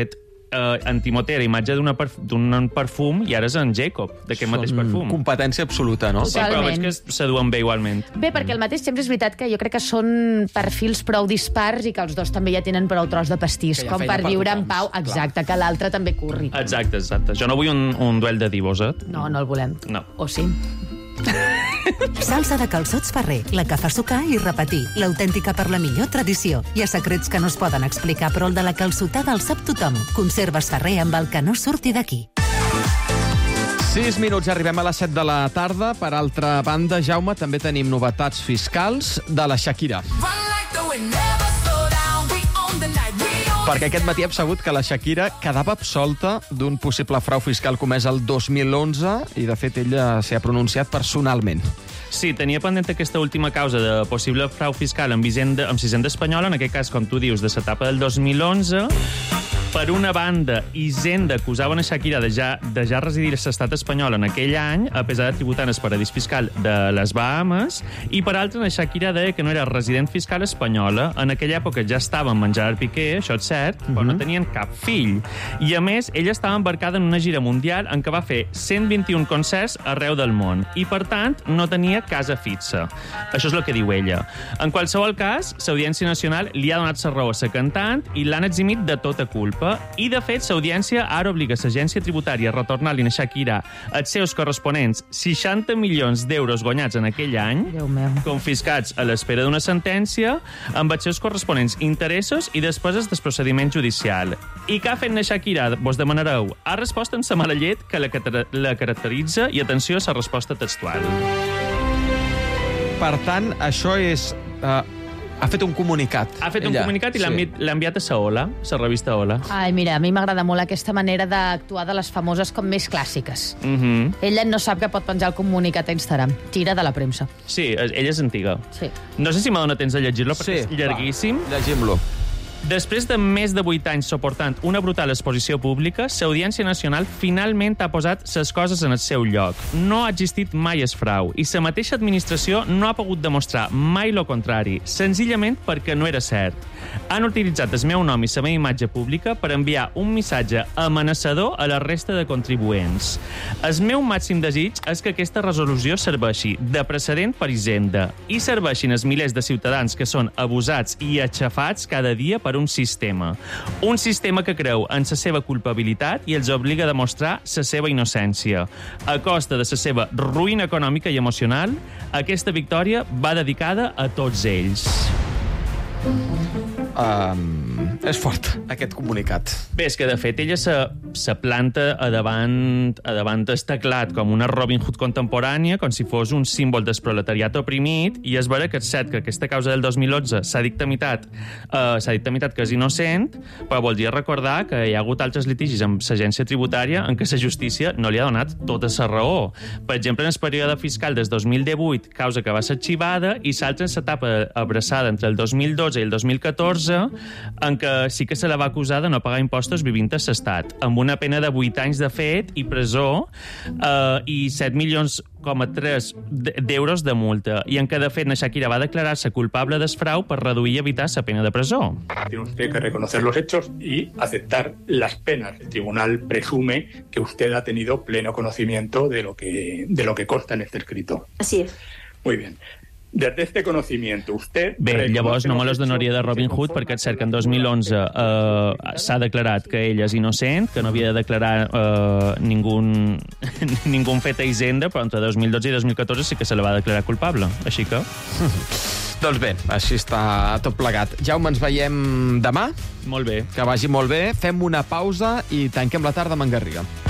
en Timothée era imatge d'un perfum i ara és en Jacob, d'aquest mateix perfum. Competència absoluta, no? Sí, però veig que se duen bé igualment. Bé, perquè al mateix temps és veritat que jo crec que són perfils prou dispars i que els dos també ja tenen prou tros de pastís, com per viure en pau. Exacte, que l'altre també curri. Exacte. Jo no vull un duel de divos, No el volem. No. O sí? Salsa de calçots Ferrer, la que fa sucar i repetir, l'autèntica per la millor tradició. Hi ha secrets que no es poden explicar, però el de la calçotada el sap tothom. Conserves Ferrer amb el que no surti d'aquí. 6 minuts, arribem a les 7 de la tarda. Per altra banda, Jaume, també tenim novetats fiscals de la Shakira. Perquè aquest matí hem sabut que la Shakira quedava absolta d'un possible frau fiscal comès el 2011 i, de fet, ella s'hi ha pronunciat personalment. Sí, tenia pendent aquesta última causa de possible frau fiscal amb Hisenda Espanyola, en aquest cas, com tu dius, de l'etapa del 2011. Per una banda, Hisenda acusaven a Shakira de ja residir a l'estat espanyol en aquell any, a pesar de tributar en el paradís fiscal de les Bahames, i per altra, la Shakira deia que no era resident fiscal espanyola. En aquella època ja estava amb en Gerard Piqué, això és cert, però no tenien cap fill. I, a més, ella estava embarcada en una gira mundial en què va fer 121 concerts arreu del món i, per tant, no tenia casa fixa. Això és el que diu ella. En qualsevol cas, l'Audiència Nacional li ha donat la raó a la cantant i l'han eximit de tota culpa. I, de fet, l'Audiència ara obliga l'Agència Tributària a retornar-li a Shakira els seus corresponents 60 milions d'euros guanyats en aquell any, confiscats a l'espera d'una sentència, amb els seus corresponents interessos i despeses del procediment judicial. I què ha fet Shakira? Vos demanareu. Ha respost amb la mala llet que la caracteritza i, atenció, a la resposta textual. Per tant, això és... ha fet un comunicat. Ha fet un comunicat i l'ha enviat a Ola, la revista Ola. Ai, mira, a mi m'agrada molt aquesta manera d'actuar de les famoses com més clàssiques. Ella no sap que pot penjar el comunicat a Instagram. Tira de la premsa. Sí, ella és antiga. Sí. No sé si m'ha donat temps de llegir-lo, perquè és llarguíssim. Llegim-lo. Després de més de 8 anys suportant una brutal exposició pública, l'Audiència Nacional finalment ha posat les coses en el seu lloc. No ha existit mai el frau i la mateixa administració no ha pogut demostrar mai lo contrari, senzillament perquè no era cert. Han utilitzat el meu nom i la meva imatge pública per enviar un missatge amenaçador a la resta de contribuents. El meu màxim desig és que aquesta resolució serveixi de precedent per Hisenda i serveixin els milers de ciutadans que són abusats i aixafats cada dia per un sistema. Un sistema que creu en la seva culpabilitat i els obliga a demostrar la seva innocència. A costa de la seva ruïna econòmica i emocional, aquesta victòria va dedicada a tots ells. És fort, aquest comunicat. Bé, és que, de fet, ella se planta a davant el teclat com una Robin Hood contemporània, com si fos un símbol del proletariat oprimit, i és vera que és cert que aquesta causa del 2011 s'ha dictamitat que és innocent, però voldria recordar que hi ha hagut altres litigis amb l'agència tributària en què la justícia no li ha donat tota la raó. Per exemple, en el període fiscal des 2018, causa que va ser arxivada, i l'altra en l'etapa abraçada entre el 2012 i el 2014, en què sí que se la va acusar de no pagar impostos vivint a l'estat, amb una pena de 8 anys de fet i presó i 7,3 milions d'euros de multa, i en què, de fet, Shakira va declarar-se culpable del frau per reduir i evitar la pena de presó. Tiene usted que reconocer los hechos y aceptar las penas. El tribunal presume que usted ha tenido pleno conocimiento de lo que consta en este escrito. Así es. Muy bien. Desde este conocimiento, usted... Bé, llavors no me los donaria de Robin Hood, perquè és cert que en 2011 s'ha declarat que ell és innocent, que no havia de declarar ningú fet a Hisenda, però entre 2012 i 2014 sí que se la va declarar culpable. Així que... Doncs bé, així està tot plegat. Jaume, ens veiem demà. Molt bé. Que vagi molt bé. Fem una pausa i tanquem la tarda amb en Garriga.